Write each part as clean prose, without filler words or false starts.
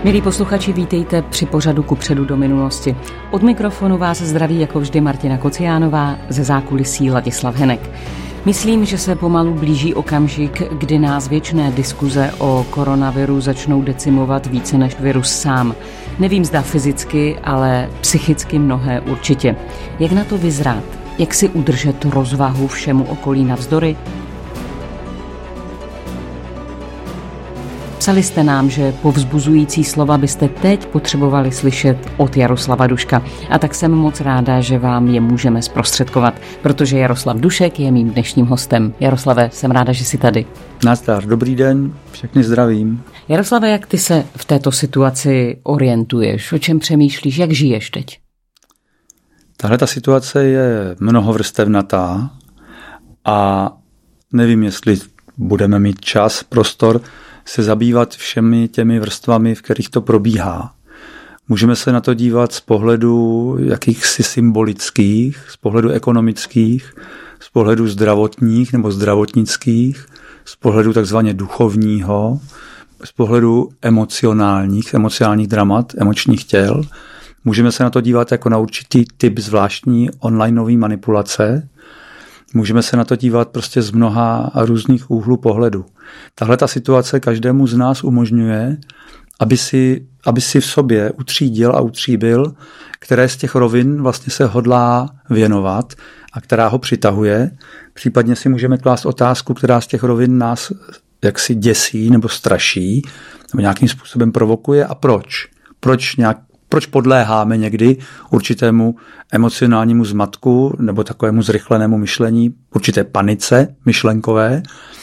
Milí posluchači, vítejte při pořadu Kupředu do minulosti. Od mikrofonu vás zdraví jako vždy Martina Kociánová, ze zákulisí Ladislav Henek. Myslím, že se pomalu blíží okamžik, kdy nás věčné diskuze o koronaviru začnou decimovat více než virus sám. Nevím, zda fyzicky, ale psychicky mnohé určitě. Jak na to vyzrát? Jak si udržet rozvahu všemu okolí navzdory? Psali jste nám, že povzbuzující slova byste teď potřebovali slyšet od Jaroslava Duška. A tak jsem moc ráda, že vám je můžeme zprostředkovat, protože Jaroslav Dušek je mým dnešním hostem. Jaroslave, jsem ráda, že jsi tady. Nazdar, dobrý den, všechny zdravím. Jaroslave, jak ty se v této situaci orientuješ? O čem přemýšlíš? Jak žiješ teď? Tahle ta situace je mnohovrstevnatá a nevím, jestli budeme mít čas, prostor se zabývat všemi těmi vrstvami, v kterých to probíhá. Můžeme se na to dívat z pohledu jakýchsi symbolických, z pohledu ekonomických, z pohledu zdravotních nebo zdravotnických, z pohledu takzvaně duchovního, z pohledu emocionálních dramat, emočních těl. Můžeme se na to dívat jako na určitý typ zvláštní onlineové manipulace. Můžeme se na to dívat prostě z mnoha různých úhlů pohledu. Tahle ta situace každému z nás umožňuje, aby si v sobě utřídil a utříbil, které z těch rovin vlastně se hodlá věnovat a která ho přitahuje. Případně si můžeme klást otázku, která z těch rovin nás jaksi děsí nebo straší, nebo nějakým způsobem provokuje a proč. Proč podléháme někdy určitému emocionálnímu zmatku nebo takovému zrychlenému myšlení, určité panice myšlenkové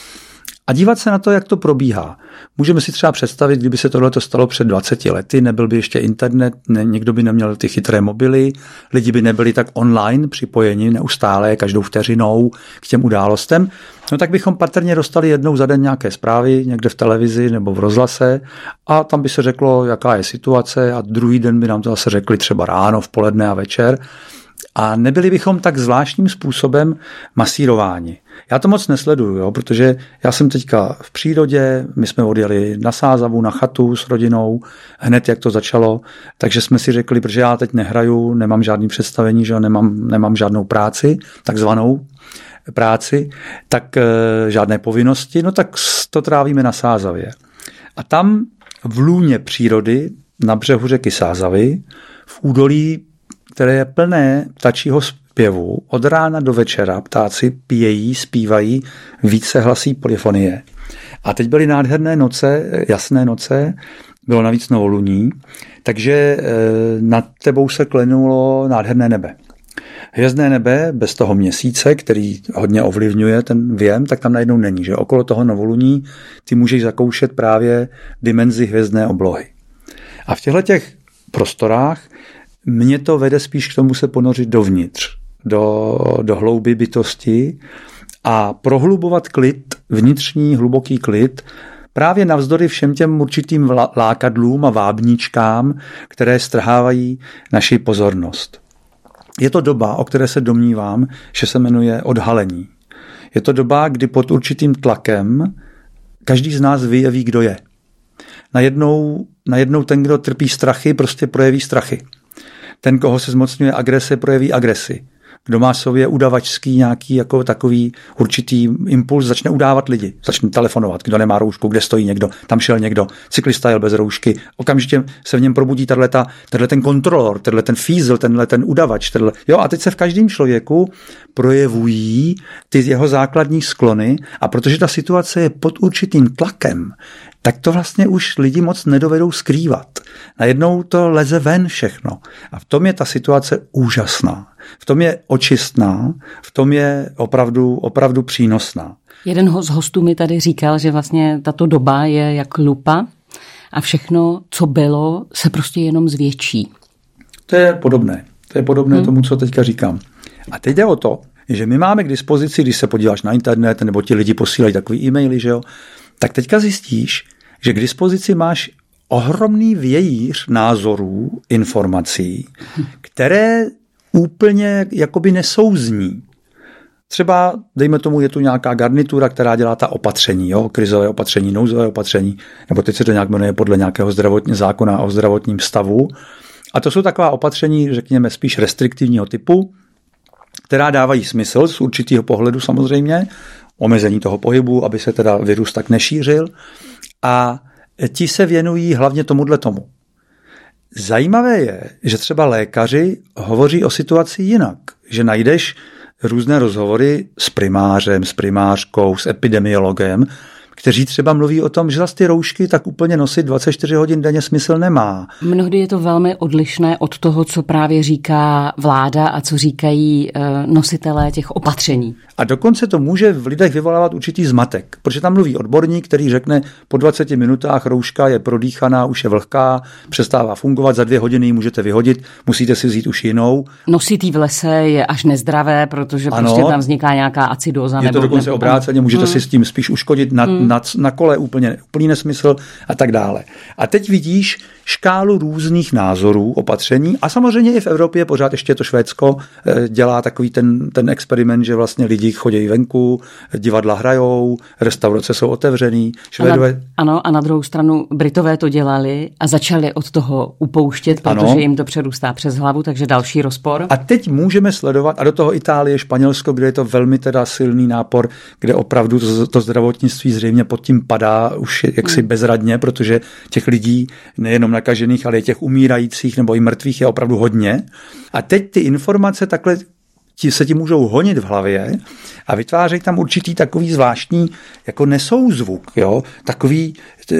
a dívat se na to, jak to probíhá. Můžeme si třeba představit, kdyby se tohle stalo před 20 lety, nebyl by ještě internet, někdo by neměl ty chytré mobily, lidi by nebyli tak online připojeni neustále každou vteřinou k těm událostem, no tak bychom patrně dostali jednou za den nějaké zprávy někde v televizi nebo v rozhlase a tam by se řeklo, jaká je situace a druhý den by nám to zase řekli třeba ráno, v poledne a večer. A nebyli bychom tak zvláštním způsobem masírováni. Já to moc nesleduju, protože já jsem teďka v přírodě, my jsme odjeli na Sázavu, na chatu s rodinou, hned jak to začalo, takže jsme si řekli, protože já teď nehraju, nemám žádný představení, že nemám žádnou práci, takzvanou práci, tak žádné povinnosti, no tak to trávíme na Sázavě. A tam v lůně přírody, na břehu řeky Sázavy, v údolí, které je plné ptačího zpěvu. Od rána do večera ptáci pějí, zpívají, více hlasí polyfonie. A teď byly nádherné noce, jasné noce, bylo navíc novoluní, takže nad tebou se klenulo nádherné nebe. Hvězdné nebe bez toho měsíce, který hodně ovlivňuje ten věm, tak tam najednou není, že okolo toho novoluní ty můžeš zakoušet právě dimenzi hvězdné oblohy. A v těchto prostorách mě to vede spíš k tomu se ponořit dovnitř, do hlouby bytosti a prohlubovat klid, vnitřní hluboký klid, právě navzdory všem těm určitým lákadlům a vábníčkám, které strhávají naši pozornost. Je to doba, o které se domnívám, že se jmenuje odhalení. Je to doba, kdy pod určitým tlakem každý z nás vyjeví, kdo je. Najednou ten, kdo trpí strachy, prostě projeví strachy. Ten, koho se zmocňuje agrese, projeví agresi. Kdo má v sobě udavačský nějaký jako takový určitý impuls, začne udávat lidi, začne telefonovat, kdo nemá roušku, kde stojí někdo, tam šel někdo, cyklista jel bez roušky, okamžitě se v něm probudí tenhle ten kontrolor, tenhle ten fízl, tenhle ten udavač, jo, a teď se v každém člověku projevují ty jeho základní sklony a protože ta situace je pod určitým tlakem, tak to vlastně už lidi moc nedovedou skrývat. Najednou to leze ven všechno. A v tom je ta situace úžasná. V tom je očistná, v tom je opravdu přínosná. Jeden z hostů mi tady říkal, že vlastně tato doba je jak lupa a všechno, co bylo, se prostě jenom zvětší. To je podobné tomu, co teďka říkám. A teď jde o to, že my máme k dispozici, když se podíváš na internet, nebo ti lidi posílají takový e-maily, že jo, tak teďka zjistíš, že k dispozici máš ohromný vějíř názorů, informací, které úplně jakoby nesouzní. třeba, dejme tomu, je tu nějaká garnitura, která dělá ta opatření, jo? Krizové opatření, nouzové opatření, nebo teď se to nějak jmenuje podle nějakého zákona o zdravotním stavu. A to jsou taková opatření, řekněme, spíš restriktivního typu, která dávají smysl z určitého pohledu samozřejmě, omezení toho pohybu, aby se teda virus tak nešířil. A ti se věnují hlavně tomuhle tomu. Zajímavé je, že třeba lékaři hovoří o situaci jinak, že najdeš různé rozhovory s primářem, s primářkou, s epidemiologem, kteří třeba mluví o tom, že zase ty roušky tak úplně nosit 24 hodin denně smysl nemá. Mnohdy je to velmi odlišné od toho, co právě říká vláda a co říkají nositelé těch opatření. A dokonce to může v lidech vyvolávat určitý zmatek, protože tam mluví odborník, který řekne, po 20 minutách rouška je prodýchaná, už je vlhká, přestává fungovat, za 2 hodiny ji můžete vyhodit, musíte si vzít už jinou. Nosit jí v lese je až nezdravé, protože prostě tam vzniká nějaká acidóza. Je to dokonce obráceně, můžete si s tím spíš uškodit na kole, úplný nesmysl a tak dále. A teď vidíš škálu různých názorů, opatření a samozřejmě i v Evropě, pořád ještě to Švédsko dělá takový ten experiment, že vlastně lidi chodí venku, divadla hrajou, restaurace jsou otevřený. Ano, a na druhou stranu Britové to dělali a začali od toho upouštět, protože jim to přerůstá přes hlavu, takže další rozpor. A teď můžeme sledovat, a do toho Itálie, Španělsko, kde je to velmi teda silný nápor, kde opravdu to zdravotnictví zřejmě pod tím padá už jaksi bezradně, protože těch lidí nejenom nakažených, ale i těch umírajících nebo i mrtvých je opravdu hodně. A teď ty informace takhle se ti můžou honit v hlavě a vytvářejí tam určitý takový zvláštní jako nesouzvuk, jo? Takový,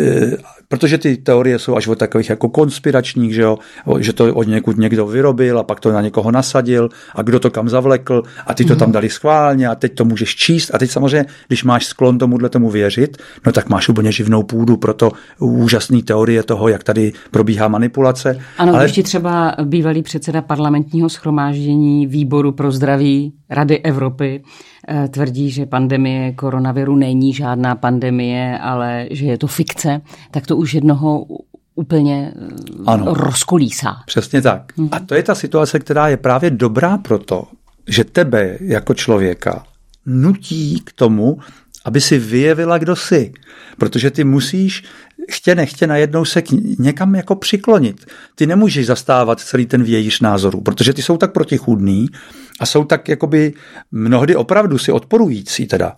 protože ty teorie jsou až od takových jako konspiračních, že to od někud někdo vyrobil a pak to na někoho nasadil a kdo to kam zavlekl a ty to tam dali schválně a teď to můžeš číst a teď samozřejmě, když máš sklon tomu věřit, no tak máš úplně živnou půdu pro to úžasný teorie toho, jak tady probíhá manipulace. Ano, ale ještě třeba bývalý předseda parlamentního shromáždění Výboru pro zdraví Rady Evropy tvrdí, že pandemie koronaviru není žádná pandemie, ale že je to fikce, tak to už jednoho úplně rozkolísá. Přesně tak. A to je ta situace, která je právě dobrá proto, že tebe jako člověka nutí k tomu, aby si vyjevila, kdo jsi. Protože ty musíš chtě nechtě najednou se někam jako přiklonit. Ty nemůžeš zastávat celý ten vějíř názorů, protože ty jsou tak protichůdný a jsou tak jakoby mnohdy opravdu si odporující teda,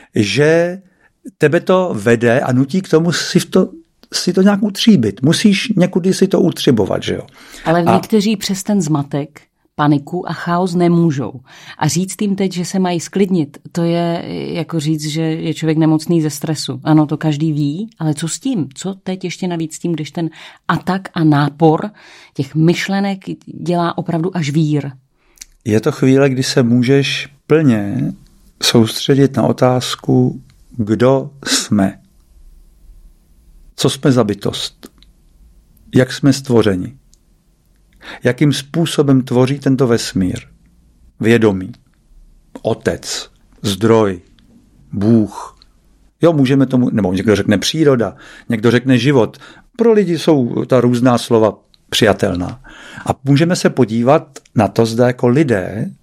že tebe to vede a nutí k tomu si to nějak utříbit. Musíš někudy si to utřibovat, že jo. Ale někteří přes ten zmatek, paniku a chaos nemůžou. A říct jim teď, že se mají sklidnit, to je jako říct, že je člověk nemocný ze stresu. Ano, to každý ví, ale co s tím? Co teď ještě navíc s tím, když ten atak a nápor těch myšlenek dělá opravdu až vír? Je to chvíle, kdy se můžeš plně soustředit na otázku, kdo jsme. Co jsme za bytost? Jak jsme stvořeni? Jakým způsobem tvoří tento vesmír? Vědomí, otec, zdroj, Bůh. Jo, můžeme tomu, nebo někdo řekne příroda, někdo řekne život. Pro lidi jsou ta různá slova přijatelná. A můžeme se podívat na to, zda jako lidé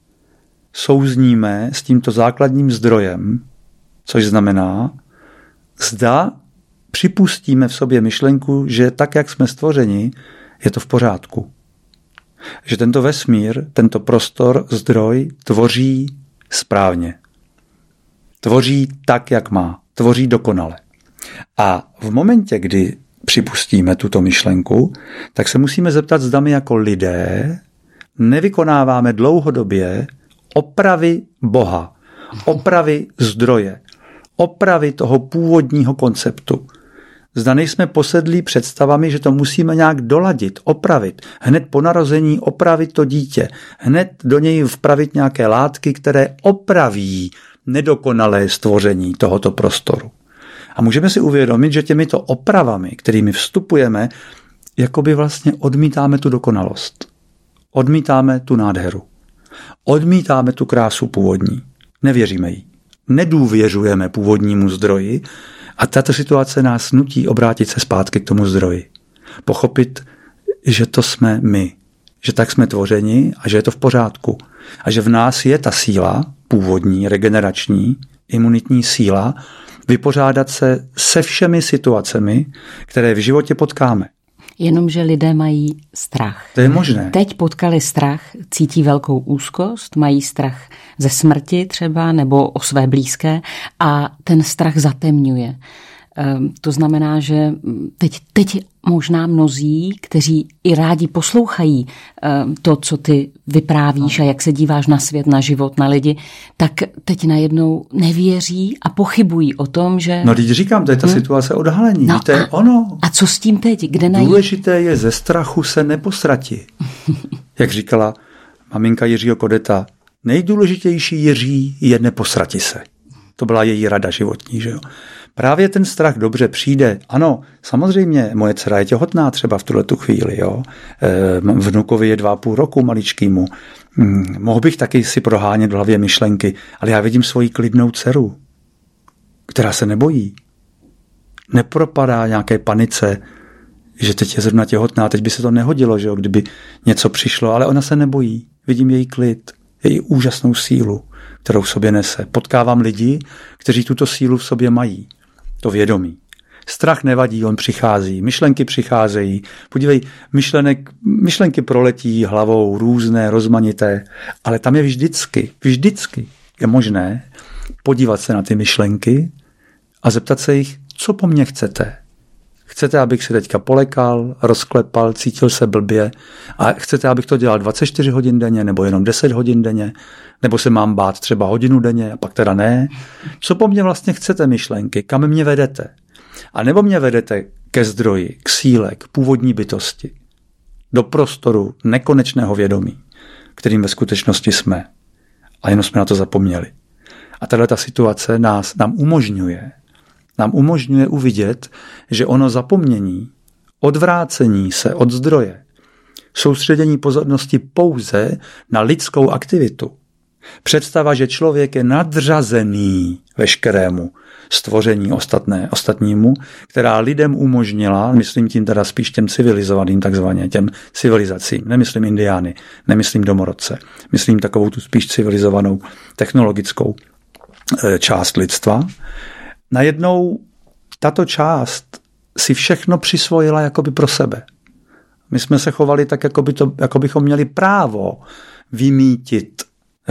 souzníme s tímto základním zdrojem, což znamená, zda připustíme v sobě myšlenku, že tak, jak jsme stvořeni, je to v pořádku. Že tento vesmír, tento prostor, zdroj tvoří správně. Tvoří tak, jak má. Tvoří dokonale. A v momentě, kdy připustíme tuto myšlenku, tak se musíme zeptat, zda my jako lidé nevykonáváme dlouhodobě opravy Boha, opravy zdroje, opravy toho původního konceptu. Zda nejsme posedlí představami, že to musíme nějak doladit, opravit. Hned po narození opravit to dítě. Hned do něj vpravit nějaké látky, které opraví nedokonalé stvoření tohoto prostoru. A můžeme si uvědomit, že těmito opravami, kterými vstupujeme, jakoby vlastně odmítáme tu dokonalost. Odmítáme tu nádheru. Odmítáme tu krásu původní. Nevěříme jí. Nedůvěřujeme původnímu zdroji a tato situace nás nutí obrátit se zpátky k tomu zdroji. Pochopit, že to jsme my. Že tak jsme tvořeni a že je to v pořádku. A že v nás je ta síla, původní, regenerační, imunitní síla vypořádat se se všemi situacemi, které v životě potkáme. Jenomže lidé mají strach. To je možné. Teď potkali strach, cítí velkou úzkost, mají strach ze smrti třeba nebo o své blízké a ten strach zatemňuje. To znamená, že teď možná mnozí, kteří i rádi poslouchají to, co ty vyprávíš a jak se díváš na svět, na život, na lidi, tak teď najednou nevěří a pochybují o tom, že... No teď říkám, to je ta situace odhalení. No, to je ono. A co s tím teď? Kde najít? Důležité je ze strachu se neposrati. Jak říkala maminka Jiřího Kodeta, nejdůležitější, Jiří, je neposrati se. To byla její rada životní, že jo. Právě ten strach dobře přijde. Ano, samozřejmě, moje dcera je těhotná třeba v tuhletu chvíli, jo. Vnukovi je 2,5 roku maličkýmu. Mohl bych taky si prohánět v hlavě myšlenky, ale já vidím svoji klidnou dceru, která se nebojí. Nepropadá nějaké panice, že teď je zrovna těhotná, teď by se to nehodilo, že jo, kdyby něco přišlo, ale ona se nebojí. Vidím její klid, její úžasnou sílu, kterou v sobě nese. Potkávám lidi, kteří tuto sílu v sobě mají. To vědomí. Strach nevadí, on přichází, myšlenky přicházejí. Podívej, myšlenky proletí hlavou různé, rozmanité, ale tam je vždycky je možné podívat se na ty myšlenky a zeptat se jich, co po mně chcete. Chcete, abych si teďka polekal, rozklepal, cítil se blbě a chcete, abych to dělal 24 hodin denně nebo jenom 10 hodin denně, nebo se mám bát třeba hodinu denně a pak teda ne. Co po mně vlastně chcete myšlenky, kam mě vedete? A nebo mě vedete ke zdroji, k síle, k původní bytosti, do prostoru nekonečného vědomí, kterým ve skutečnosti jsme. A jenom jsme na to zapomněli. A tato situace nám umožňuje uvidět, že ono zapomnění, odvrácení se od zdroje, soustředění pozornosti pouze na lidskou aktivitu, představa, že člověk je nadřazený veškerému stvoření ostatnímu, která lidem umožnila, myslím tím teda spíš těm civilizovaným takzvaně, těm civilizacím, nemyslím indiány, nemyslím domorodce, myslím takovou tu spíš civilizovanou technologickou část lidstva. Najednou tato část si všechno přisvojila jakoby pro sebe. My jsme se chovali tak, jako bychom měli právo vymítit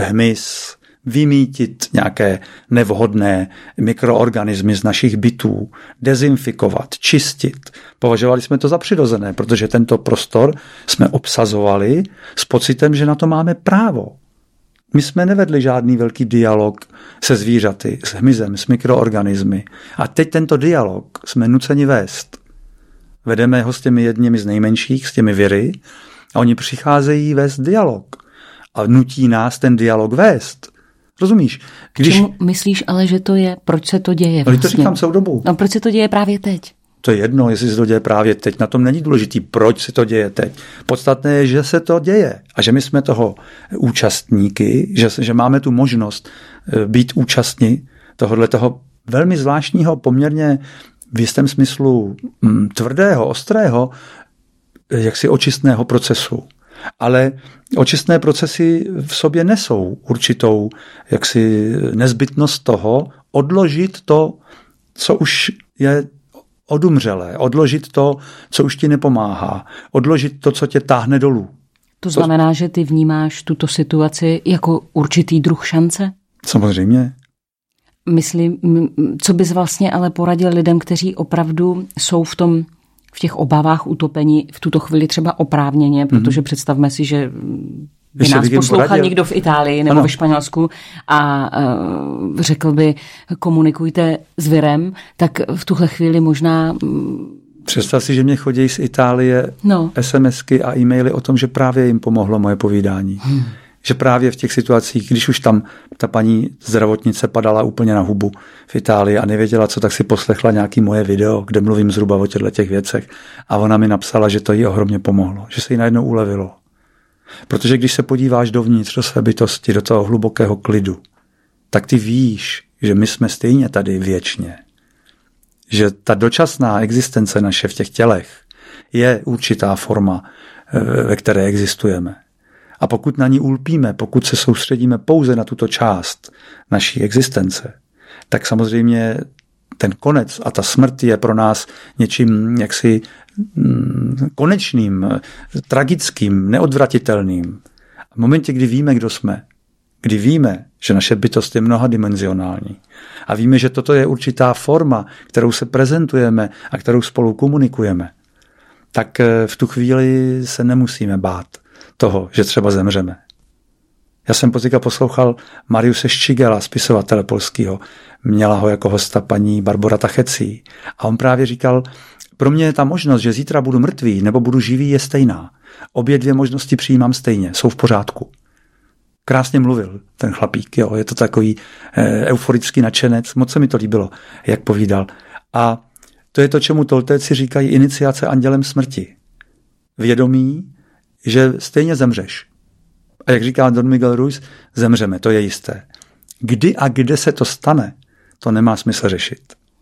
hmyz, vymítit nějaké nevhodné mikroorganismy z našich bytů, dezinfikovat, čistit. Považovali jsme to za přirozené, protože tento prostor jsme obsazovali s pocitem, že na to máme právo. My jsme nevedli žádný velký dialog se zvířaty, s hmyzem, s mikroorganismy. A teď tento dialog jsme nuceni vést. Vedeme ho s těmi jedněmi z nejmenších, s těmi viry, a oni přicházejí vést dialog. A nutí nás ten dialog vést. Rozumíš? Čemu myslíš ale, že to je? Proč se to děje vlastně? Ale to říkám celou dobu. No proč se to děje právě teď? To je jedno, jestli se to děje právě teď. Na tom není důležitý, proč se to děje teď. Podstatné je, že se to děje a že my jsme toho účastníky, že máme tu možnost být účastní tohoto velmi zvláštního, poměrně v jistém smyslu tvrdého, ostrého, jaksi očistného procesu. Ale očistné procesy v sobě nesou určitou jaksi nezbytnost toho odložit to, co už je odumřelé, odložit to, co už ti nepomáhá, odložit to, co tě táhne dolů. To znamená, že ty vnímáš tuto situaci jako určitý druh šance? Samozřejmě. Myslím, co bys vlastně ale poradil lidem, kteří opravdu jsou v těch obavách utopení v tuto chvíli třeba oprávněně, protože představme si, že by nás poslouchal někdo v Itálii nebo ve Španělsku a řekl by, komunikujte s virem, tak v tuhle chvíli možná... Představ si, že mě chodí z Itálie SMSky a e-maily o tom, že právě jim pomohlo moje povídání. Že právě v těch situacích, když už tam ta paní zdravotnice padala úplně na hubu v Itálii a nevěděla co, tak si poslechla nějaký moje video, kde mluvím zhruba o těch věcech a ona mi napsala, že to jí ohromně pomohlo, že se jí najednou ulevilo. Protože když se podíváš dovnitř do své bytosti, do toho hlubokého klidu, tak ty víš, že my jsme stejně tady věčně. Že ta dočasná existence naše v těch tělech je určitá forma, ve které existujeme. A pokud na ní ulpíme, pokud se soustředíme pouze na tuto část naší existence, tak samozřejmě ten konec a ta smrt je pro nás něčím jaksi konečným, tragickým, neodvratitelným. V momentě, kdy víme, kdo jsme, kdy víme, že naše bytost je mnohadimenzionální a víme, že toto je určitá forma, kterou se prezentujeme a kterou spolu komunikujeme, tak v tu chvíli se nemusíme bát toho, že třeba zemřeme. Já jsem později poslouchal Mariuse Ščigela, spisovatele polského. Měla ho jako hosta paní Barbora Tachecí. A on právě říkal, pro mě je ta možnost, že zítra budu mrtvý nebo budu živý, je stejná. Obě dvě možnosti přijímám stejně, jsou v pořádku. Krásně mluvil ten chlapík, jo, je to takový euforický nadšenec, moc se mi to líbilo, jak povídal. A to je to, čemu Toltéci říkají iniciace andělem smrti. Vědomí, že stejně zemřeš. A jak říká Don Miguel Ruiz, zemřeme, to je jisté. Kdy a kde se to stane, to nemá smysl řešit.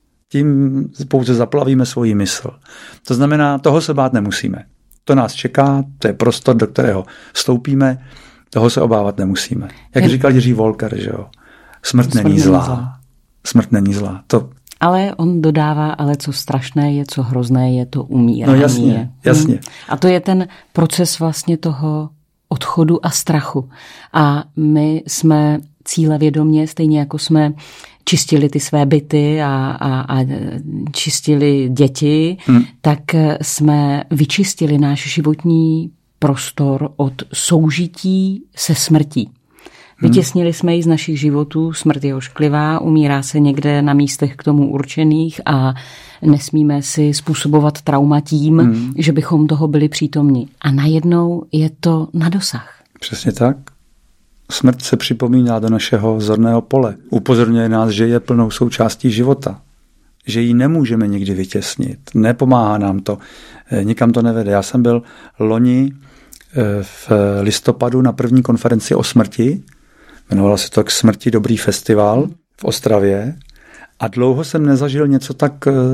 Tím pouze zaplavíme svoji mysl. To znamená, toho se bát nemusíme. To nás čeká, to je prostor, do kterého vstoupíme, toho se obávat nemusíme. Jak říkal Jiří Volker, že jo? Smrt není zlá. Smrt není zlá. Ale on dodává, ale co strašné je, co hrozné je, to umírání. No jasně. A to je ten proces vlastně toho odchodu a strachu. A my jsme cílevědomě, stejně jako jsme čistili ty své byty a čistili děti, tak jsme vyčistili náš životní prostor od soužití se smrtí. Vytěsnili jsme ji z našich životů, smrt je ošklivá, umírá se někde na místech k tomu určených a nesmíme si způsobovat trauma tím, že bychom toho byli přítomni. A najednou je to na dosah. Přesně tak. Smrt se připomíná do našeho zorného pole. Upozorňuje nás, že je plnou součástí života. Že ji nemůžeme nikdy vytěsnit. Nepomáhá nám to. Nikam to nevede. Já jsem byl loni v listopadu na první konferenci o smrti. Jmenovala se to K smrti dobrý festival v Ostravě. A dlouho jsem nezažil něco tak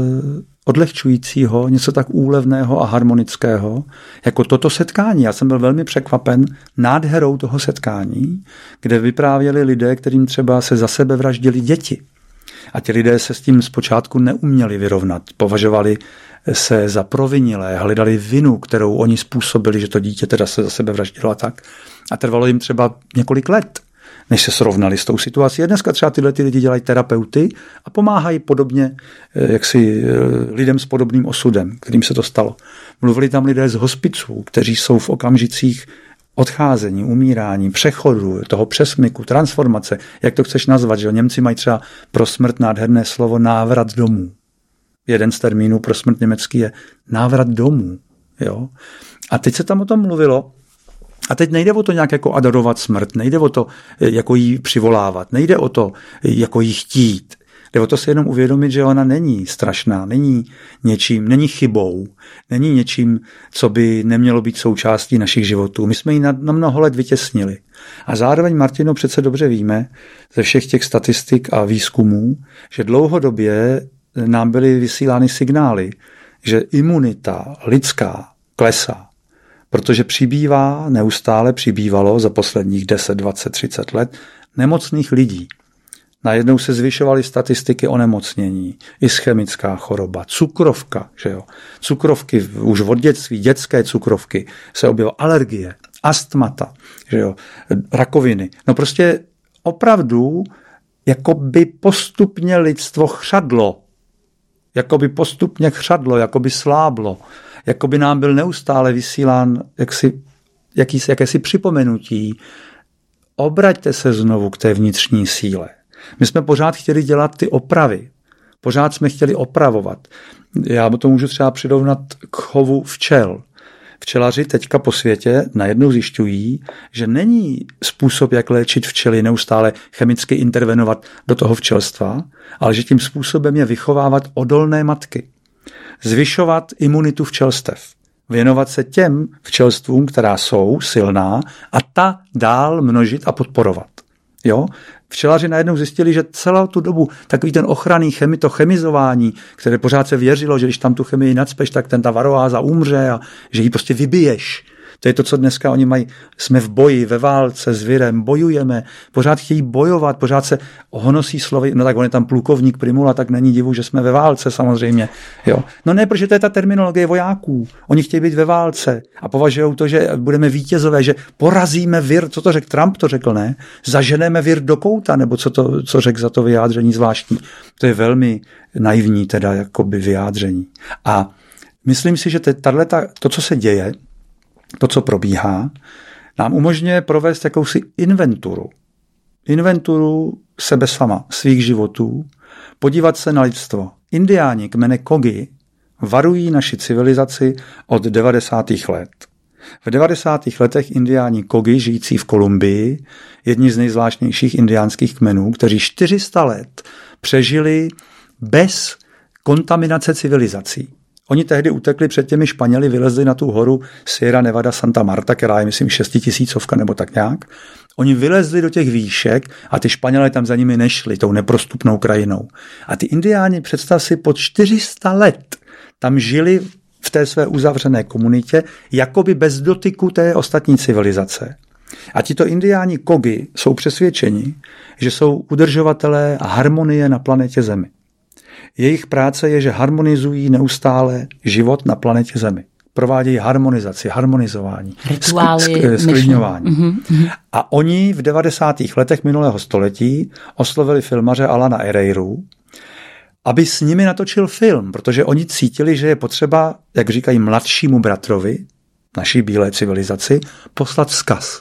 odlehčujícího, něco tak úlevného a harmonického, jako toto setkání. Já jsem byl velmi překvapen nádherou toho setkání, kde vyprávěli lidé, kterým třeba se za sebe vraždili děti. A ti lidé se s tím zpočátku neuměli vyrovnat. Považovali se za provinilé, hledali vinu, kterou oni způsobili, že to dítě teda se za sebe vraždilo a tak. A trvalo jim třeba několik let, než se srovnali s tou situací. A dneska třeba tyhle lidi dělají terapeuty a pomáhají podobně jaksi lidem s podobným osudem, kterým se to stalo. Mluvili tam lidé z hospiců, kteří jsou v okamžicích odcházení, umírání, přechodu, toho přesmyku, transformace, jak to chceš nazvat, že Němci mají třeba pro smrt nádherné slovo návrat domů. Jeden z termínů pro smrt německý je návrat domů. Jo? A teď se tam o tom mluvilo. A teď nejde o to nějak jako adorovat smrt, nejde o to jako jí přivolávat, nejde o to jako jí chtít. Jde o to si jenom uvědomit, že ona není strašná, není něčím, není chybou, není něčím, co by nemělo být součástí našich životů. My jsme ji na mnoho let vytěsnili. A zároveň, Martino, přece dobře víme ze všech těch statistik a výzkumů, že dlouhodobě nám byly vysílány signály, že imunita lidská klesá. Protože neustále přibývalo za posledních 10, 20, 30 let nemocných lidí. Najednou se zvyšovaly statistiky onemocnění, ischemická choroba, cukrovka, že jo. Cukrovky už od dětství, dětské cukrovky, se objevují alergie, astmata, že jo, rakoviny. No prostě opravdu jako by postupně lidstvo chřadlo, jako by sláblo, jako by nám byl neustále vysílán jakési připomenutí. Obraťte se znovu k té vnitřní síle. My jsme pořád chtěli dělat ty opravy. Pořád jsme chtěli opravovat. Já to můžu třeba přirovnat k chovu včel. Včelaři teďka po světě najednou zjišťují, že není způsob, jak léčit včely, neustále chemicky intervenovat do toho včelstva, ale že tím způsobem je vychovávat odolné matky. Zvyšovat imunitu včelstev. Věnovat se těm včelstvům, která jsou silná, a ta dál množit a podporovat. Jo? Včelaři najednou zjistili, že celou tu dobu takový ten ochranný chemizování, které pořád se věřilo, že když tam tu chemii nacpeš, tak ta varoáza umře a že ji prostě vybiješ. To je to, co dneska oni mají. Jsme v boji, ve válce s virem, bojujeme, pořád chtějí bojovat, pořád se honosí slovy, no tak on je tam plukovník Primula, tak není divu, že jsme ve válce samozřejmě. Jo. No ne, protože to je ta terminologie vojáků. Oni chtějí být ve válce a považují to, že budeme vítězové, že porazíme vir, co to řekl Trump, to řekl, ne? Zaženeme vir do kouta, nebo co řekl za to vyjádření zvláštní. To je velmi naivní teda jakoby vyjádření. A myslím si, že to, co se děje, to, co probíhá, nám umožňuje provést jakousi inventuru sebe sama, svých životů, podívat se na lidstvo. Indiáni kmene Kogi varují naši civilizaci od 90. let. V 90. letech indiáni Kogi, žijící v Kolumbii, jedni z nejzvláštnějších indiánských kmenů, kteří 400 let přežili bez kontaminace civilizací. Oni tehdy utekli před těmi Španěli, vylezli na tu horu Sierra Nevada Santa Marta, která je, myslím, 6000 nebo tak nějak. Oni vylezli do těch výšek a ty Španělé tam za nimi nešli, tou neprostupnou krajinou. A ty indiáni, představ si, pod 400 let tam žili v té své uzavřené komunitě, jakoby bez dotyku té ostatní civilizace. A tito indiáni Kogi jsou přesvědčeni, že jsou udržovatelé harmonie na planetě Zemi. Jejich práce je, že harmonizují neustále život na planetě Zemi. Provádějí harmonizaci, harmonizování, sklidňování. A oni v 90. letech minulého století oslovili filmaře Alana Ereiru, aby s nimi natočil film, protože oni cítili, že je potřeba, jak říkají mladšímu bratrovi, naší bílé civilizaci, poslat vzkaz.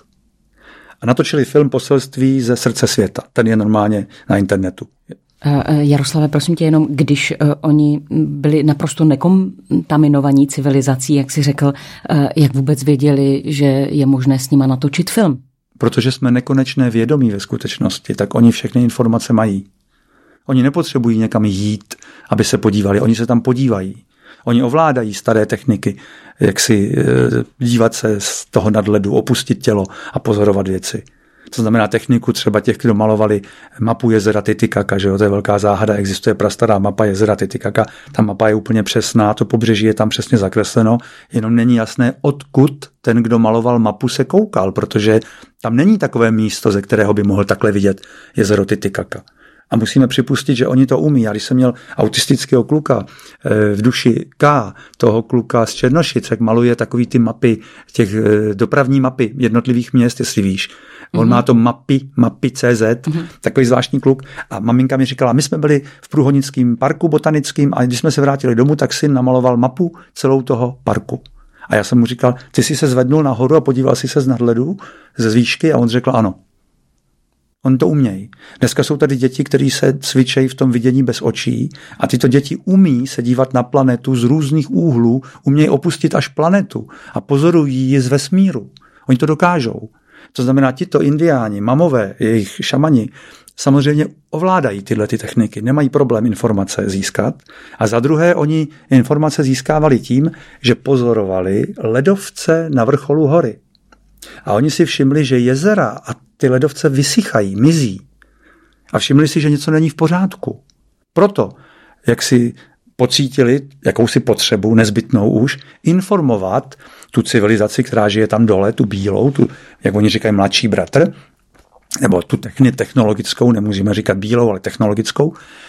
A natočili film Poselství ze srdce světa. Ten je normálně na internetu. Jaroslave, prosím tě, jenom když oni byli naprosto nekontaminovaní civilizací, jak jsi řekl, jak vůbec věděli, že je možné s nima natočit film? Protože jsme nekonečné vědomí ve skutečnosti, tak oni všechny informace mají. Oni nepotřebují někam jít, aby se podívali. Oni se tam podívají. Oni ovládají staré techniky, jak si dívat se z toho nadhledu, opustit tělo a pozorovat věci. To znamená techniku třeba těch, kdo malovali mapu jezera Titicaca, že jo, to je velká záhada, existuje prastará mapa jezera Titicaca, ta mapa je úplně přesná, to pobřeží je tam přesně zakresleno, jenom není jasné, odkud ten, kdo maloval mapu, se koukal, protože tam není takové místo, ze kterého by mohl takhle vidět jezero Titicaca. A musíme připustit, že oni to umí. Já když jsem měl autistického kluka v duši K, toho kluka z Černošic, jak maluje takový ty mapy, těch dopravní mapy jednotlivých měst, jestli víš. On má to mapy.cz, takový zvláštní kluk. A maminka mi říkala, my jsme byli v Průhonickém parku botanickým a když jsme se vrátili domů, tak syn namaloval mapu celou toho parku. A já jsem mu říkal, ty jsi se zvednul nahoru a podíval jsi se z nadhledu, ze výšky, a on řekl ano. On to umějí. Dneska jsou tady děti, které se cvičejí v tom vidění bez očí a tyto děti umí se dívat na planetu z různých úhlů, umějí opustit až planetu a pozorují ji z vesmíru. Oni to dokážou. To znamená, tito indiáni, mamové, jejich šamani, samozřejmě ovládají tyhle ty techniky, nemají problém informace získat. A za druhé, oni informace získávali tím, že pozorovali ledovce na vrcholu hory. A oni si všimli, že jezera a ty ledovce vysychají, mizí. A všimli si, že něco není v pořádku. Proto, jak si pocítili jakousi potřebu, nezbytnou už, informovat tu civilizaci, která žije tam dole, tu bílou, tu, jak oni říkají, mladší bratr, nebo tu technologickou, nemusíme říkat bílou, ale technologickou,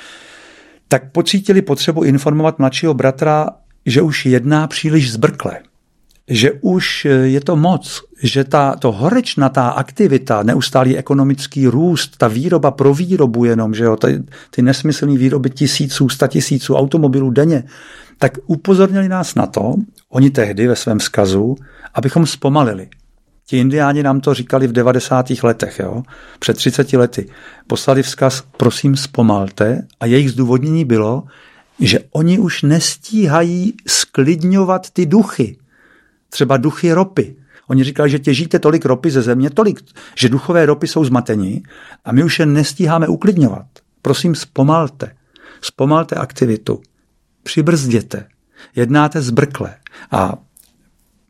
tak pocítili potřebu informovat mladšího bratra, že už jedná příliš zbrkle, že už je to moc, že to horečnatá aktivita, neustálý ekonomický růst, ta výroba pro výrobu jenom, že jo, ty nesmyslné výroby 100 tisíců automobilů denně, tak upozornili nás na to, oni tehdy ve svém vzkazu, abychom zpomalili. Ti indiáni nám to říkali v 90. letech, jo, před 30 lety. Poslali vzkaz, prosím zpomalte, a jejich zdůvodnění bylo, že oni už nestíhají sklidňovat ty duchy. Třeba duchy ropy. Oni říkali, že těžíte tolik ropy ze země, tolik, že duchové ropy jsou zmatení a my už je nestíháme uklidňovat. Prosím, zpomalte. Zpomalte aktivitu. Přibrzděte. Jednáte zbrkle. A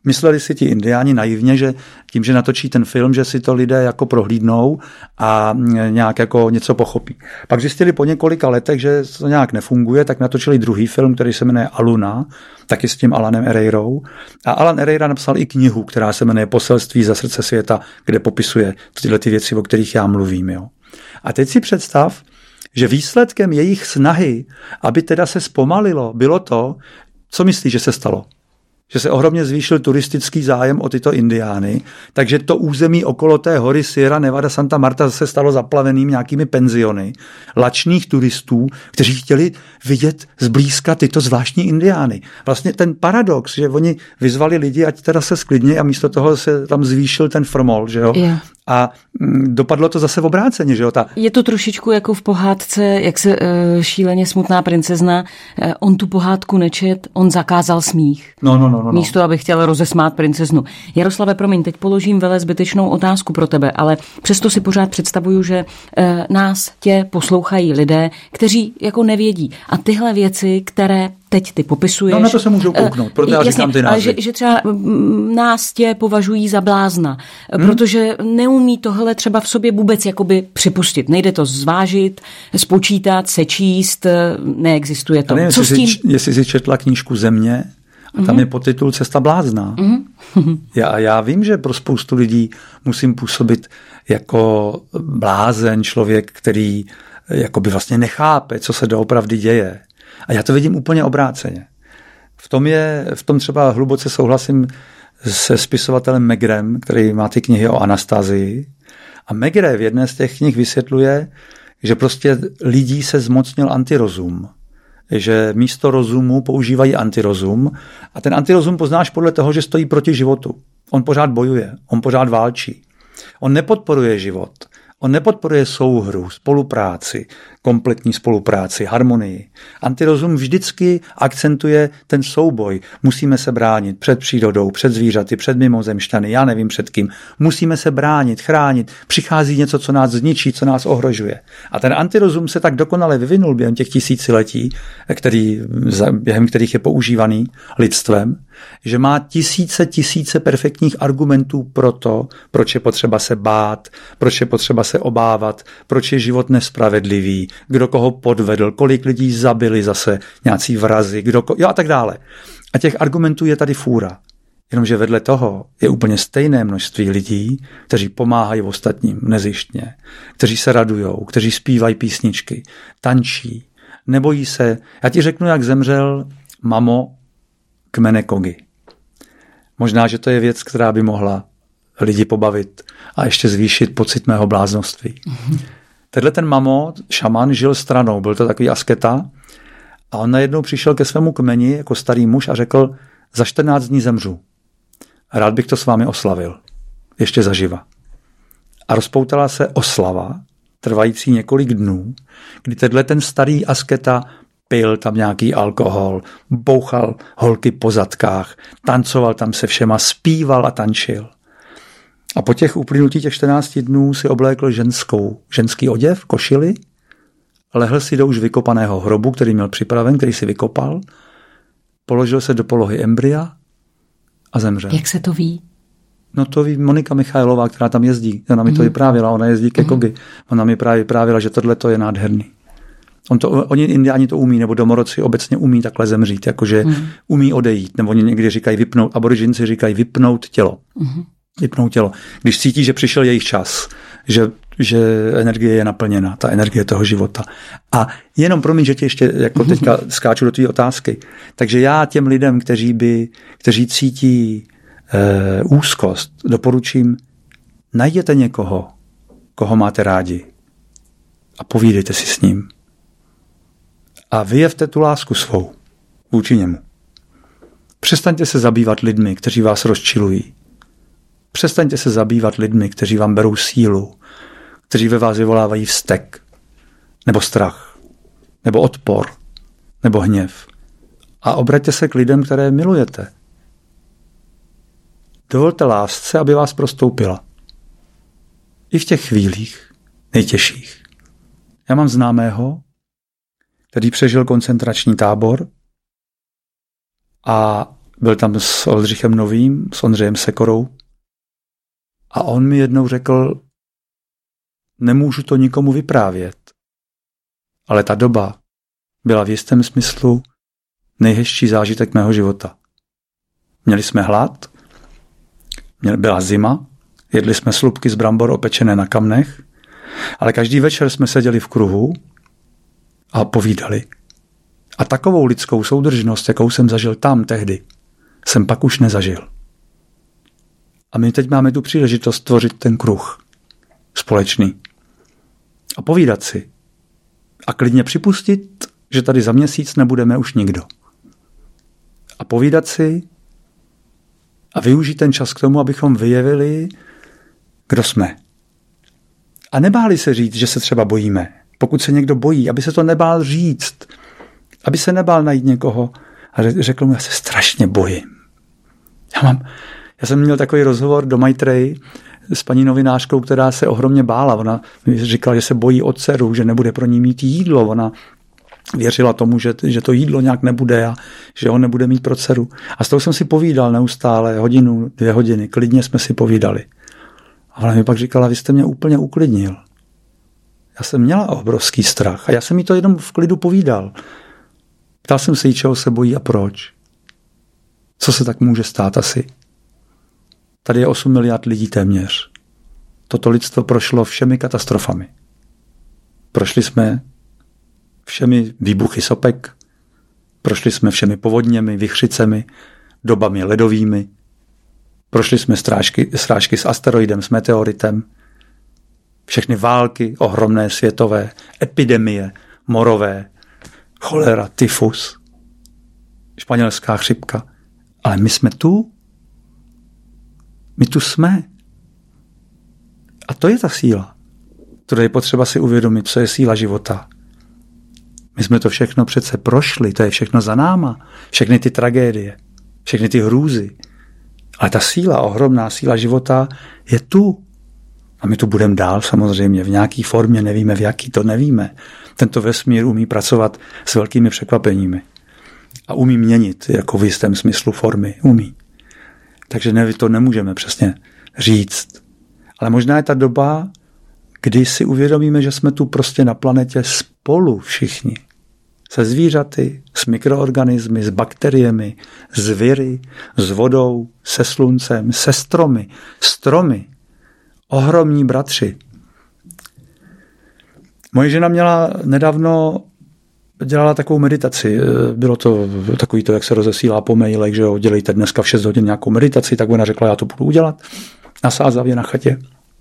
Mysleli si ti indiáni naivně, že tím, že natočí ten film, že si to lidé jako prohlídnou a nějak jako něco pochopí. Pak zjistili po několika letech, že to nějak nefunguje, tak natočili druhý film, který se jmenuje Aluna, taky s tím Alanem Herrerou. A Alan Herrera napsal i knihu, která se jmenuje Poselství za srdce světa, kde popisuje tyhle ty věci, o kterých já mluvím. Jo. A teď si představ, že výsledkem jejich snahy, aby teda se zpomalilo, bylo to, co myslíš, že se stalo? Že se ohromně zvýšil turistický zájem o tyto indiány, takže to území okolo té hory Sierra Nevada Santa Marta se stalo zaplaveným nějakými penziony lačných turistů, kteří chtěli vidět zblízka tyto zvláštní indiány. Vlastně ten paradox, že oni vyzvali lidi, ať teda se sklidně a místo toho se tam zvýšil ten frmol, že jo? Yeah. A dopadlo to zase v obráceně, že jo? Je to trošičku jako v pohádce, jak se šíleně smutná princezna, on tu pohádku nečet, on zakázal smích. No. Místo, aby chtěl rozesmát princeznu. Jaroslave, promiň, teď položím vele zbytečnou otázku pro tebe, ale přesto si pořád představuju, že nás tě poslouchají lidé, kteří jako nevědí. A tyhle věci, které teď ty popisuješ... No na to se můžou kouknout, proto já říkám ty názvy. Ale že třeba nás tě považují za blázna, protože neumí tohle třeba v sobě vůbec jakoby připustit. Nejde to zvážit, spočítat, sečíst, neexistuje to. Co s tím? Jestli jsi četla knížku Země, a tam je podtitul Cesta blázna. Já vím, že pro spoustu lidí musím působit jako blázen, člověk, který jakoby vlastně nechápe, co se doopravdy děje. A já to vidím úplně obráceně. V tom třeba hluboce souhlasím se spisovatelem Megrem, který má ty knihy o Anastazii. A Megre v jedné z těch knih vysvětluje, že prostě lidí se zmocnil antirozum. Že místo rozumu používají antirozum a ten antirozum poznáš podle toho, že stojí proti životu. On pořád bojuje, on pořád válčí. On nepodporuje život, on nepodporuje souhru, spolupráci, kompletní spolupráci, harmonii. Antirozum vždycky akcentuje ten souboj. Musíme se bránit před přírodou, před zvířaty, před mimozemšťany, já nevím před kým. Musíme se bránit, chránit. Přichází něco, co nás zničí, co nás ohrožuje. A ten antirozum se tak dokonale vyvinul během těch tisíciletí, během kterých je používaný lidstvem, že má tisíce perfektních argumentů pro to, proč je potřeba se bát, proč je potřeba se obávat, proč je život nespravedlivý, kdo koho podvedl, kolik lidí zabili zase nějací vrazi, a tak dále. A těch argumentů je tady fůra. Jenomže vedle toho je úplně stejné množství lidí, kteří pomáhají ostatním nezištně, kteří se radujou, kteří zpívají písničky, tančí, nebojí se. Já ti řeknu, jak zemřel Mamo kmene Kogi. Možná, že to je věc, která by mohla lidi pobavit a ještě zvýšit pocit mého bláznoství. Tenhle ten Mamo, šaman, žil stranou, byl to takový asketa a on najednou přišel ke svému kmeni jako starý muž a řekl, za 14 dní zemřu. Rád bych to s vámi oslavil. Ještě zaživa. A rozpoutala se oslava, trvající několik dnů, kdy ten starý asketa pil tam nějaký alkohol, bouchal holky po zadkách, tancoval tam se všema, zpíval a tančil. A po těch uplynutí těch 14 dnů si oblékl ženský oděv, košili, lehl si do už vykopaného hrobu, který měl připraven, který si vykopal, položil se do polohy embrya a zemřel. Jak se to ví? No to ví Monika Michailová, která tam jezdí. Ona mi to vyprávěla, ona jezdí ke Kogi. Ona mi právě vyprávěla, že tohle to je nádherný. Oni indiáni to umí, nebo domorodci obecně umí takhle zemřít, jakože umí odejít, nebo oni někdy říkají vypnout, aboriginci říkají vypnout tělo. Vypnout tělo. Když cítí, že přišel jejich čas, že energie je naplněna, ta energie toho života. A jenom promiň, že ti ještě jako teďka skáču do tvý otázky. Takže já těm lidem, kteří cítí úzkost, doporučím, najděte někoho, koho máte rádi a povídejte si s ním. A vyjevte tu lásku svou vůči němu. Přestaňte se zabývat lidmi, kteří vás rozčilují. Přestaňte se zabývat lidmi, kteří vám berou sílu, kteří ve vás vyvolávají vztek, nebo strach, nebo odpor, nebo hněv. A obraťte se k lidem, které milujete. Dovolte lásce, aby vás prostoupila. I v těch chvílích nejtěžších. Já mám známého, který přežil koncentrační tábor a byl tam s Oldřichem Novým, s Ondřejem Sekorou a on mi jednou řekl, nemůžu to nikomu vyprávět, ale ta doba byla v jistém smyslu nejhezčí zážitek mého života. Měli jsme hlad, byla zima, jedli jsme slupky z brambor opečené na kamnech, ale každý večer jsme seděli v kruhu a povídali. A takovou lidskou soudržnost, jakou jsem zažil tam tehdy, jsem pak už nezažil. A my teď máme tu příležitost tvořit ten kruh společný a povídat si. A klidně připustit, že tady za měsíc nebudeme už nikdo. A povídat si a využít ten čas k tomu, abychom vyjevili, kdo jsme. A nebáli se říct, že se třeba bojíme. Pokud se někdo bojí, aby se to nebál říct. Aby se nebál najít někoho a řekl mu, já se strašně bojím. Já jsem měl takový rozhovor do Maitreji s paní novinářkou, která se ohromně bála. Ona mi říkala, že se bojí o dceru, že nebude pro ní mít jídlo. Ona věřila tomu, že to jídlo nějak nebude a že ho nebude mít pro dceru. A s tou jsem si povídal neustále, 1-2 hodiny, klidně jsme si povídali. A ona mi pak říkala, vy jste mě úplně uklidnil. Já jsem měla obrovský strach a já jsem jí to jenom v klidu povídal. Ptal jsem se jí, čeho se bojí a proč. Co se tak může stát asi? Tady je 8 miliard lidí téměř. Toto lidstvo prošlo všemi katastrofami. Prošli jsme všemi výbuchy sopek, prošli jsme všemi povodněmi, vichřicemi, dobami ledovými, prošli jsme srážky s asteroidem, s meteoritem, všechny války, ohromné světové, epidemie, morové, cholera, tyfus, španělská chřipka. Ale my jsme tu. My tu jsme. A to je ta síla, kterou je potřeba si uvědomit, co je síla života. My jsme to všechno přece prošli, to je všechno za náma. Všechny ty tragédie, všechny ty hrůzy. Ale ta síla, ohromná síla života je tu. A my tu budeme dál samozřejmě, v nějaký formě, nevíme v jaký, to nevíme. Tento vesmír umí pracovat s velkými překvapeními. A umí měnit, jako v jistém smyslu formy, umí. Takže to nemůžeme přesně říct. Ale možná je ta doba, kdy si uvědomíme, že jsme tu prostě na planetě spolu všichni. Se zvířaty, s mikroorganismy, s bakteriemi, s viry, s vodou, se sluncem, se stromy. Stromy. Ohromní bratři. Moje žena dělala takovou meditaci. Bylo to takový to, jak se rozesílá po mailech, že jo, dělejte dneska v 6 hodin nějakou meditaci, tak ona řekla, já to budu udělat na Sázavě na chatě.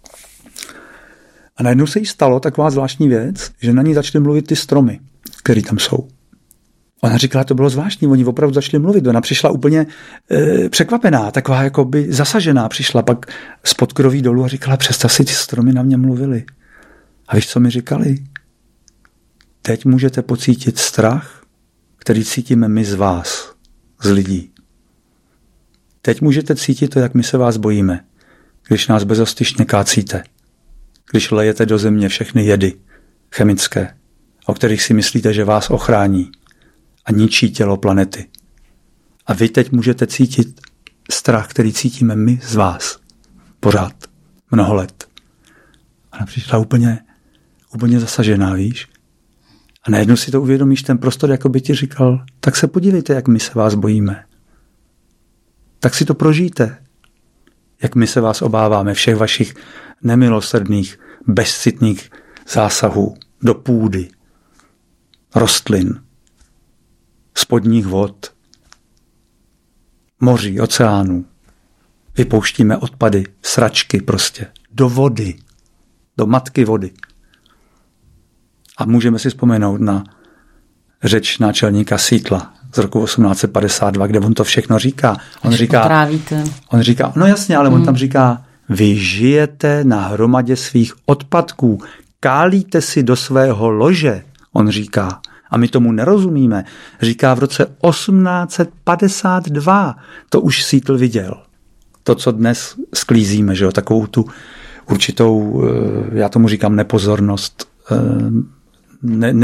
A najednou se jí stalo taková zvláštní věc, že na ní začaly mluvit ty stromy, které tam jsou. Ona říkala, to bylo zvláštní, oni opravdu začali mluvit. Ona přišla úplně překvapená, taková jakoby zasažená, přišla pak z podkroví dolů a říkala, představ si, ty stromy na mě mluvily. A víš, co mi říkali? Teď můžete pocítit strach, který cítíme my z vás, z lidí. Teď můžete cítit to, jak my se vás bojíme, když nás bezostyšně kácíte, když lejete do země všechny jedy chemické, o kterých si myslíte, že vás ochrání a ničí tělo planety. A vy teď můžete cítit strach, který cítíme my z vás. Pořád. Mnoho let. Ona přišla úplně zasažená, víš? A najednou si to uvědomíš, ten prostor, jako by ti říkal, tak se podívejte, jak my se vás bojíme. Tak si to prožijte. Jak my se vás obáváme, všech vašich nemilosrdných, bezcitných zásahů do půdy, rostlin, spodních vod, moří, oceánů. Vypouštíme odpady, sračky prostě, do vody, do matky vody. A můžeme si vzpomenout na řeč náčelníka Sítla z roku 1852, kde on to všechno říká. On říká, no jasně, ale on tam říká, vy žijete na hromadě svých odpadků, kálíte si do svého lože, on říká. A my tomu nerozumíme. Říká v roce 1852, to už Sítl viděl. To, co dnes sklízíme, že jo, takovou tu určitou, já tomu říkám nepozornost,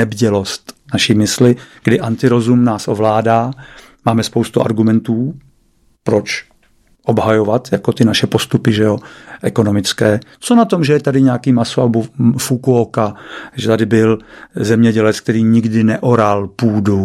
nebdělost naší mysli, kdy antirozum nás ovládá, máme spoustu argumentů, Proč obhajovat jako ty naše postupy, že jo, ekonomické. Co na tom, že je tady nějaký Masao Fukuoka, že tady byl zemědělec, který nikdy neoral půdu,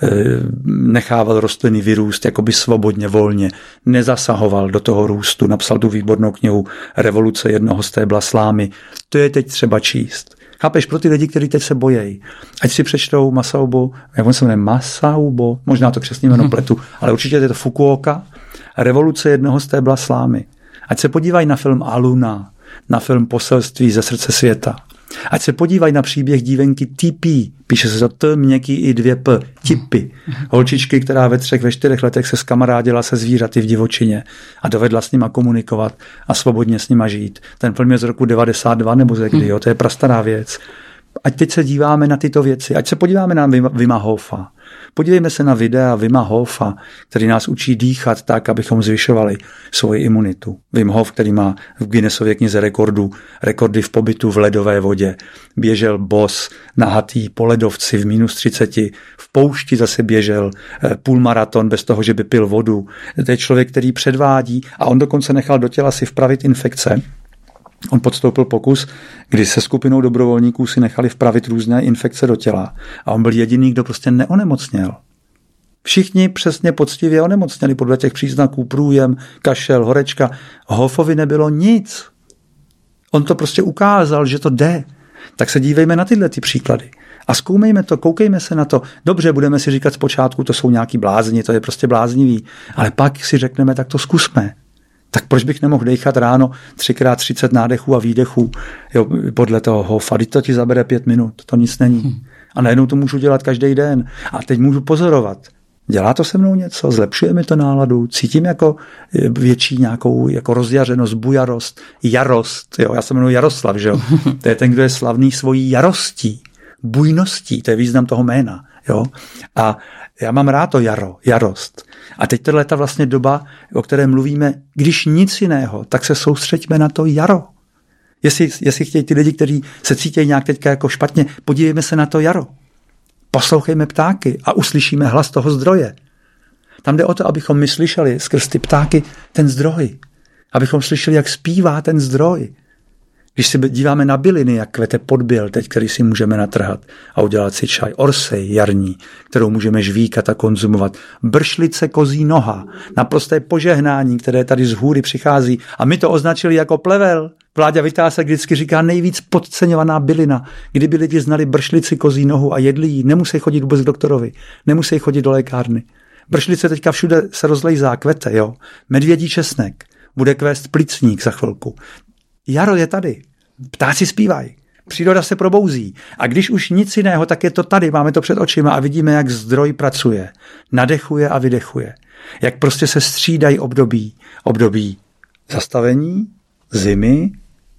nechával rostliny vyrůst jakoby svobodně, volně, nezasahoval do toho růstu, napsal tu výbornou knihu Revoluce jednoho stébla slámy. To je teď třeba číst. Chápeš, pro ty lidi, kteří teď se bojejí. Ať si přečtou Masao, jak on se jmenuje, Masao, možná to přesně jméno pletu, ale určitě je to Fukuoka, Revoluce jednoho stébla slámy. Ať se podívají na film Aluna, na film Poselství ze srdce světa. Ať se podívají na příběh dívenky Tipi, píše se to T, měkký i 2 P, Tipi. Holčičky, která ve 3, ve 4 letech se zkamarádila se zvířaty v divočině a dovedla s nima komunikovat a svobodně s nima žít. Ten film je z roku 92 nebo ze kdy, jo, to je prastará věc. Ať teď se díváme na tyto věci, ať se podíváme na Wima Hofa. Podívejme se na videa Wima Hofa, který nás učí dýchat tak, abychom zvyšovali svoji imunitu. Wim Hof, který má v Guinnessově knize rekordy v pobytu v ledové vodě. Běžel bos, nahatý po ledovci v -30, v poušti zase běžel půlmaraton bez toho, že by pil vodu. To je člověk, který předvádí a on dokonce nechal do těla si vpravit infekce. On podstoupil pokus, kdy se skupinou dobrovolníků si nechali vpravit různé infekce do těla a on byl jediný, kdo prostě neonemocněl. Všichni přesně poctivě onemocněli podle těch příznaků, průjem, kašel, horečka. Hofovi nebylo nic. On to prostě ukázal, že to jde. Tak se dívejme na tyhle ty příklady. A zkoumejme to, koukejme se na to. Dobře, budeme si říkat zpočátku, to jsou nějaký blázni, to je prostě bláznivý. Ale pak si řekneme, tak to zkusme. Tak proč bych nemohl dejchat ráno 3x30 nádechů a výdechů, jo, podle toho Hofa? To ti zabere 5 minut, to nic není. A najednou to můžu dělat každý den. A teď můžu pozorovat. Dělá to se mnou něco? Zlepšuje mi to náladu? Cítím jako větší nějakou jako rozjařenost, bujarost, jarost. Jo, já se jmenuji Jaroslav, že jo? To je ten, kdo je slavný svojí jarostí, bujností, to je význam toho jména. Jo? A já mám rád to jarost. A teď tohle je vlastně doba, o které mluvíme, když nic jiného, tak se soustřeďme na to jaro. Jestli chtějí ty lidi, kteří se cítí nějak teďka jako špatně, podívejme se na to jaro. Poslouchejme ptáky a uslyšíme hlas toho zdroje. Tam jde o to, abychom my slyšeli skrz ty ptáky ten zdroj. Abychom slyšeli, jak zpívá ten zdroj. Když si díváme na byliny, jak kvete podběl, teď, který si můžeme natrhat a udělat si čaj, orsej jarní, kterou můžeme žvíkat a konzumovat, bršlice kozí noha, naprosté požehnání, které tady z hůry přichází a my to označili jako plevel. Vláďa Vytásek vždycky říká nejvíc podceňovaná bylina. Kdyby lidi znali bršlici kozí nohu a jedli ji, nemusí chodit vůbec k doktorovi, nemusí chodit do lékárny. Bršlice teďka všude se rozlejzá, kvete, jo. Medvědí česnek, bude kvést plicník za chvilku. Jaro je tady. Ptáci zpívají. Příroda se probouzí. A když už nic jiného, tak je to tady. Máme to před očima a vidíme, jak zdroj pracuje. Nadechuje a vydechuje. Jak prostě se střídají období. Období zastavení, zimy,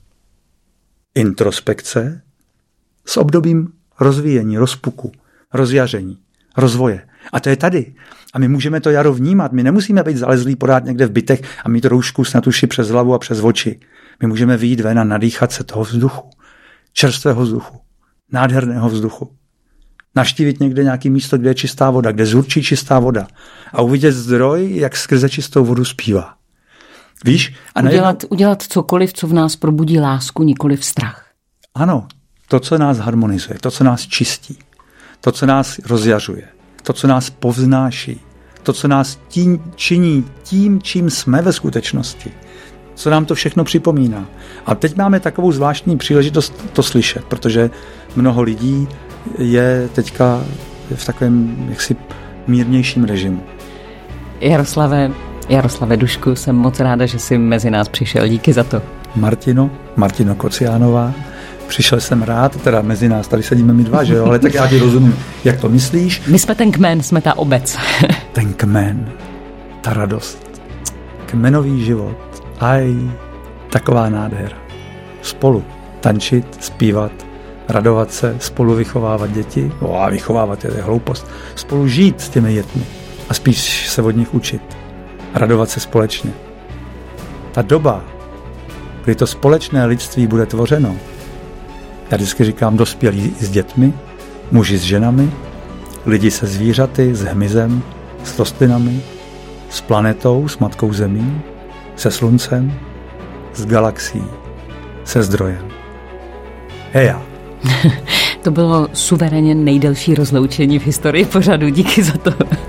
introspekce s obdobím rozvíjení, rozpuku, rozjaření, rozvoje. A to je tady. A my můžeme to jaro vnímat. My nemusíme být zalezlí pořád někde v bytech a mít roušku snad uši přes hlavu a přes oči. My můžeme vyjít ven a nadýchat se toho vzduchu. Čerstvého vzduchu. Nádherného vzduchu. Navštívit někde nějaké místo, kde je čistá voda, kde zurčí čistá voda. A uvidět zdroj, jak skrze čistou vodu zpívá. Víš? A udělat cokoliv, co v nás probudí lásku, nikoliv strach. Ano. To, co nás harmonizuje, to, co nás čistí, to, co nás rozjařuje, to, co nás povznáší, to, co nás činí tím, čím jsme ve skutečnosti, co nám to všechno připomíná. A teď máme takovou zvláštní příležitost to slyšet, protože mnoho lidí je teďka v takovém jaksi mírnějším režimu. Jaroslave Dušku, jsem moc ráda, že jsi mezi nás přišel. Díky za to. Martino Kociánová, přišel jsem rád, teda mezi nás, tady sedíme my dva, že jo, ale tak já ti rozumím, jak to myslíš. My jsme ten kmen, jsme ta obec. Ten kmen, ta radost, kmenový život, taková nádhera. Spolu tančit, zpívat, radovat se, spolu vychovávat děti, vychovávat je hloupost, spolu žít s těmi dětmi a spíš se od nich učit, radovat se společně. Ta doba, kdy to společné lidství bude tvořeno, já vždycky říkám dospělí s dětmi, muži s ženami, lidi se zvířaty, s hmyzem, s rostlinami, s planetou, s Matkou Zemí, se Sluncem, s galaxií, se zdrojem. Heja. To bylo suverénně nejdelší rozloučení v historii pořadu. Díky za to.